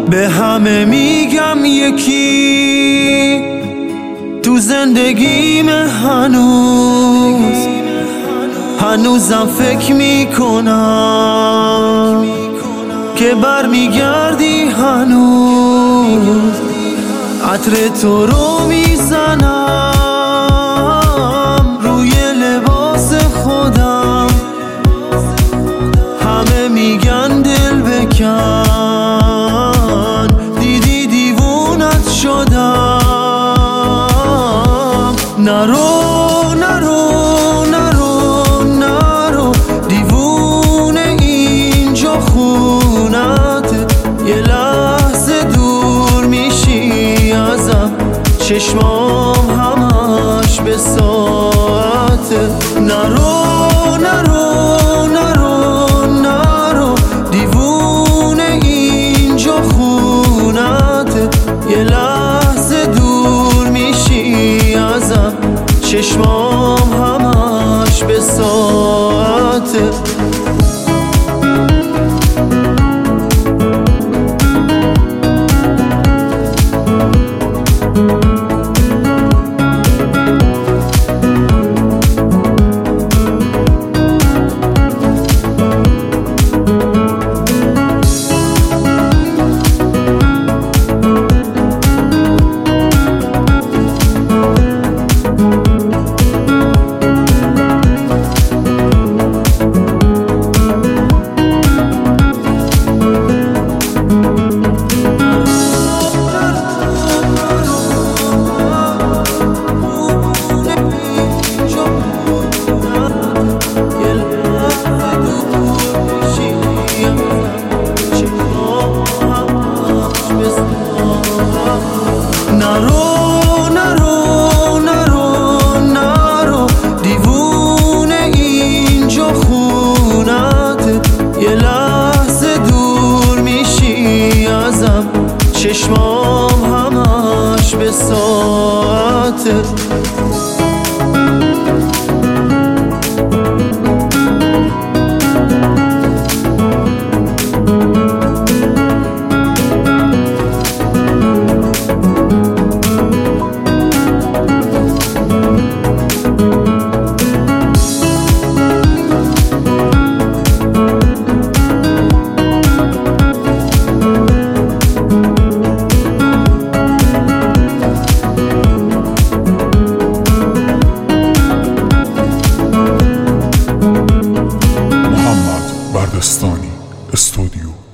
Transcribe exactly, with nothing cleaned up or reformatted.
به همه میگم یکی تو زندگیم هنوز هنوزم فکر میکنم که بر میگردی هنوز عطر تو رو میزنم روی لباس خودم همه میگن دل بکن دیدی دیوونت شدم نرو نرو نرو نرو دیوونه اینجا خونت یه لحظه دور میشی ازم چشمام همش به ساعت نرو نرو نرو نرو دیوونه اینجا خونت یه لحظه دور میشی ازم چشمام همش به ساعت نرو نرو نرو نرو دیوونه اینجا خونت یه لحظه دور میشی ازم چشمام همش به ساعت بردستانی استودیو